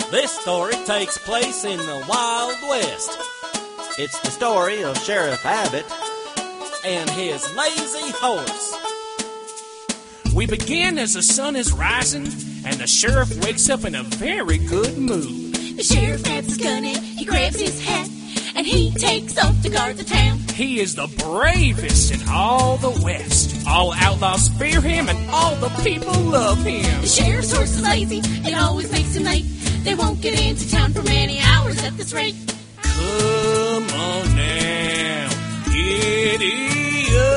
This story takes place in the Wild West. It's the story of Sheriff Abbott and his lazy horse. We begin as the sun is rising, and the sheriff wakes up in a very good mood. The sheriff grabs his gun and he grabs his hat, and he takes off to guard the town. He is the bravest in all the West. All outlaws fear him, and all the people love him. The sheriff's horse is lazy, it always makes him late. They won't get into town for many hours at this rate. Come on now, giddy up.